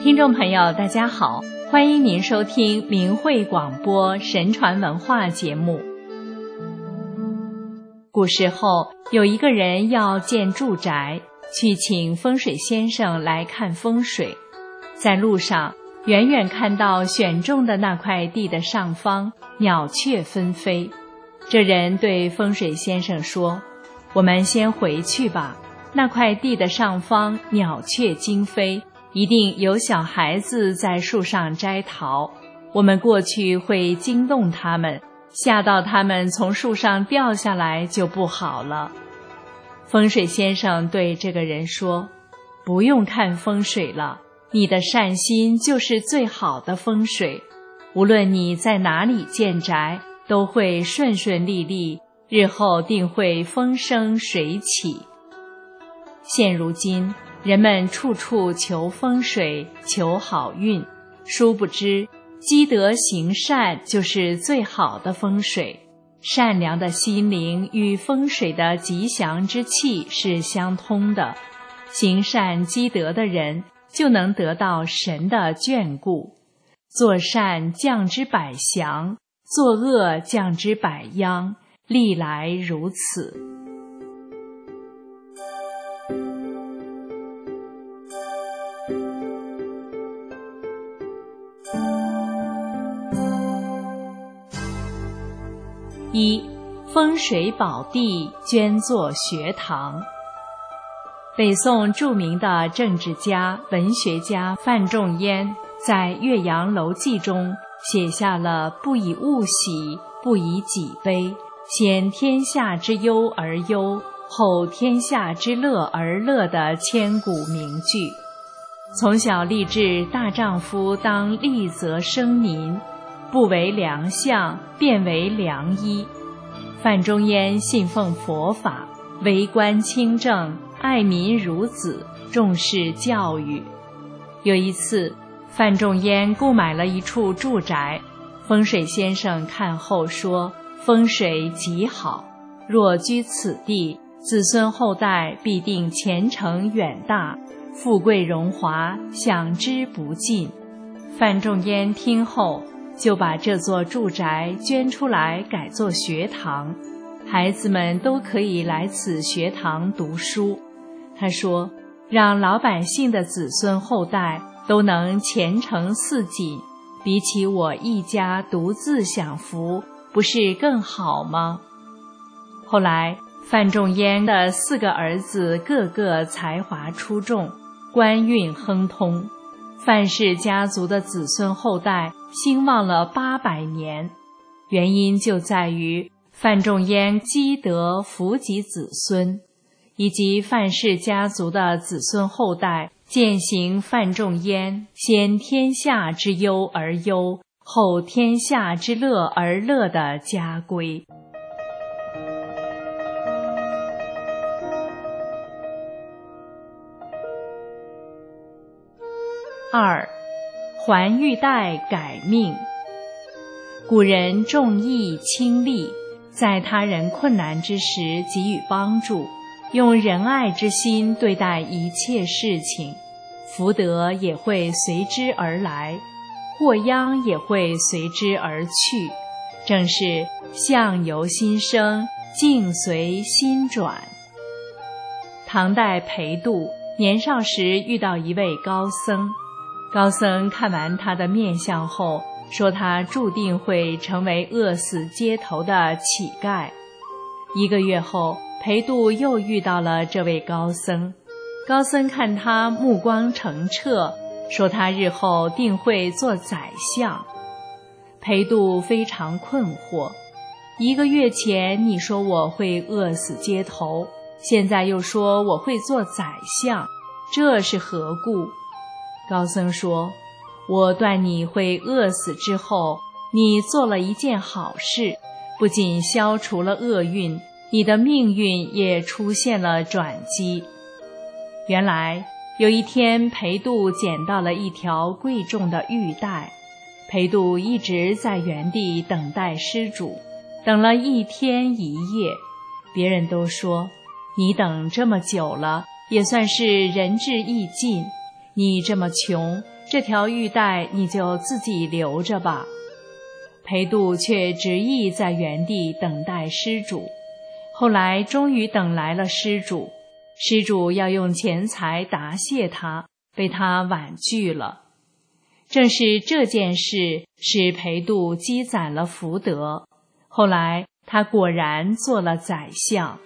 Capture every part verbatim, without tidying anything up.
听众朋友大家好，欢迎您收听明慧广播神传文化节目。古时候有一个人要建住宅，去请风水先生来看风水。在路上远远看到选中的那块地的上方鸟雀纷飞，这人对风水先生说，我们先回去吧，那块地的上方鸟雀惊飞，一定有小孩子在树上摘桃，我们过去会惊动他们，吓到他们从树上掉下来就不好了。风水先生对这个人说，不用看风水了，你的善心就是最好的风水，无论你在哪里建宅，都会顺顺利利，日后定会风生水起。现如今人们处处求风水，求好运，殊不知积德行善就是最好的风水。善良的心灵与风水的吉祥之气是相通的，行善积德的人就能得到神的眷顾。做善降之百祥，作恶降之百殃，历来如此。一、风水宝地捐作学堂。北宋著名的政治家、文学家范仲淹在《岳阳楼记》中写下了不以物喜，不以己悲，先天下之忧而忧，后天下之乐而乐的千古名句。从小立志大丈夫当立则生民，不为良相，便为良医。范仲淹信奉佛法，为官清正，爱民如子，重视教育。有一次，范仲淹购买了一处住宅，风水先生看后说，风水极好，若居此地，子孙后代必定前程远大，富贵荣华享之不尽。范仲淹听后就把这座住宅捐出来改作学堂，孩子们都可以来此学堂读书。他说，让老百姓的子孙后代都能前程似锦，比起我一家独自享福，不是更好吗？后来范仲淹的四个儿子个个才华出众，官运亨通，范氏家族的子孙后代兴旺了八百年，原因就在于范仲淹积德福及子孙，以及范氏家族的子孙后代践行范仲淹先天下之忧而忧，后天下之乐而乐的家规。二、还玉带改命。古人重义轻利，在他人困难之时给予帮助，用仁爱之心对待一切事情，福德也会随之而来，祸殃也会随之而去，正是相由心生，境随心转。唐代裴度年少时遇到一位高僧，高僧看完他的面相后，说他注定会成为饿死街头的乞丐。一个月后，裴度又遇到了这位高僧，高僧看他目光澄澈，说他日后定会做宰相。裴度非常困惑，一个月前你说我会饿死街头，现在又说我会做宰相，这是何故？高僧说，我断你会饿死之后，你做了一件好事，不仅消除了厄运，你的命运也出现了转机。原来有一天，裴度捡到了一条贵重的玉带，裴度一直在原地等待施主，等了一天一夜。别人都说，你等这么久了，也算是仁至义尽，你这么穷， 这条玉带你就自己留着吧。裴度却执意在原地等待施主，后来终于等来了施主，施主要用钱财答谢他，被他婉拒了。正是这件事使裴度积攒了福德，后来他果然做了宰相。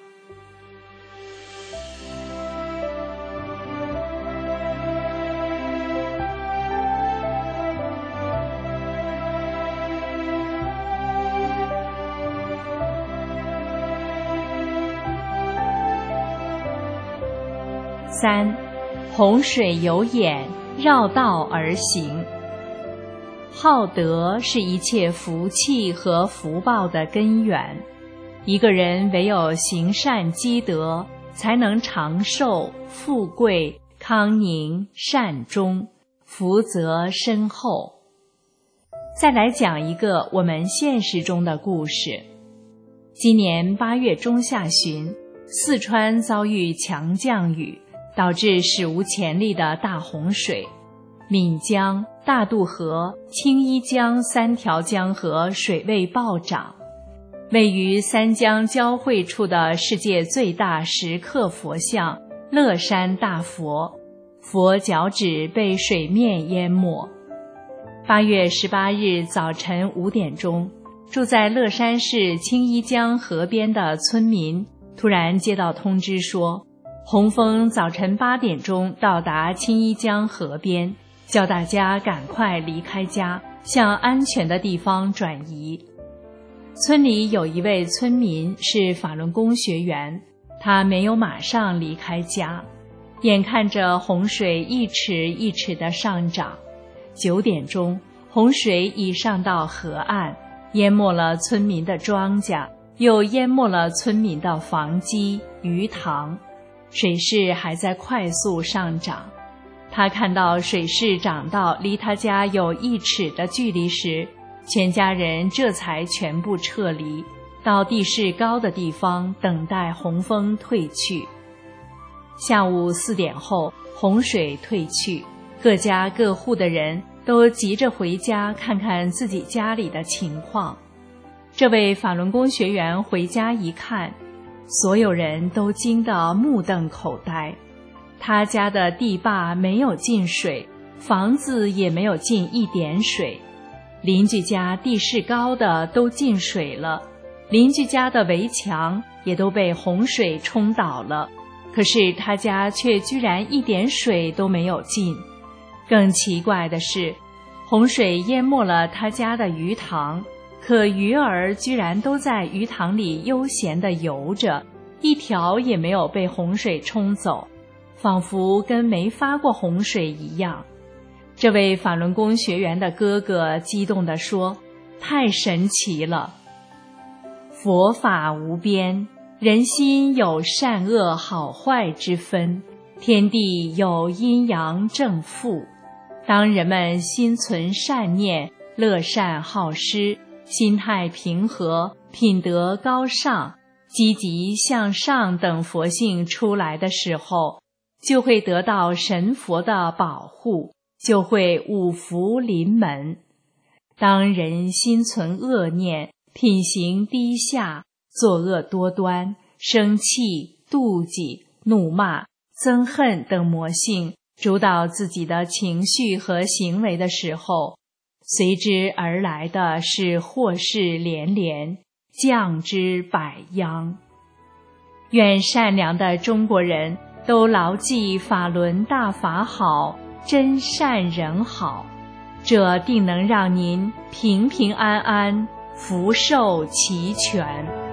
三，洪水有眼，绕道而行。好德是一切福气和福报的根源，一个人唯有行善积德，才能长寿、富贵、康宁、善终，福泽深厚。再来讲一个我们现实中的故事。今年八月中下旬，四川遭遇强降雨，导致史无前例的大洪水，岷江、大渡河、青衣江三条江河水位暴涨。位于三江交汇处的世界最大石刻佛像乐山大佛，佛脚趾被水面淹没。八月十八日早晨五点钟，住在乐山市青衣江河边的村民突然接到通知说，洪峰早晨八点钟到达青衣江河边，叫大家赶快离开家，向安全的地方转移。村里有一位村民是法轮功学员，他没有马上离开家，眼看着洪水一尺一尺的上涨，九点钟，洪水已上到河岸，淹没了村民的庄稼，又淹没了村民的房基、鱼塘。水势还在快速上涨，他看到水势涨到离他家有一尺的距离时，全家人这才全部撤离，到地势高的地方等待洪峰退去。下午四点后，洪水退去，各家各户的人都急着回家看看自己家里的情况。这位法轮功学员回家一看，所有人都惊得目瞪口呆。他家的地坝没有进水，房子也没有进一点水，邻居家地势高的都进水了，邻居家的围墙也都被洪水冲倒了，可是他家却居然一点水都没有进。更奇怪的是，洪水淹没了他家的鱼塘，可鱼儿居然都在鱼塘里悠闲地游着，一条也没有被洪水冲走，仿佛跟没发过洪水一样。这位法轮功学员的哥哥激动地说，太神奇了！佛法无边，人心有善恶好坏之分，天地有阴阳正负。当人们心存善念，乐善好施，心态平和，品德高尚，积极向上等佛性出来的时候，就会得到神佛的保护，就会五福临门。当人心存恶念，品行低下，作恶多端，生气、妒忌、怒骂、憎恨等魔性主导自己的情绪和行为的时候，随之而来的是祸事连连，降之百殃。愿善良的中国人都牢记法轮大法好，真善人好，这定能让您平平安安，福寿齐全。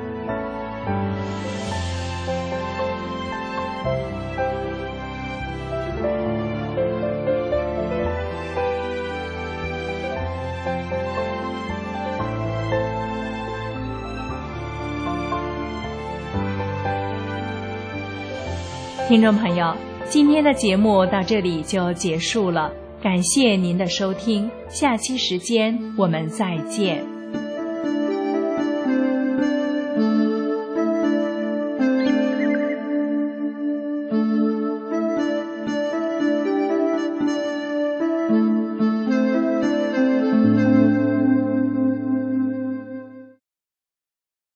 听众朋友，今天的节目到这里就结束了，感谢您的收听，下期时间我们再见。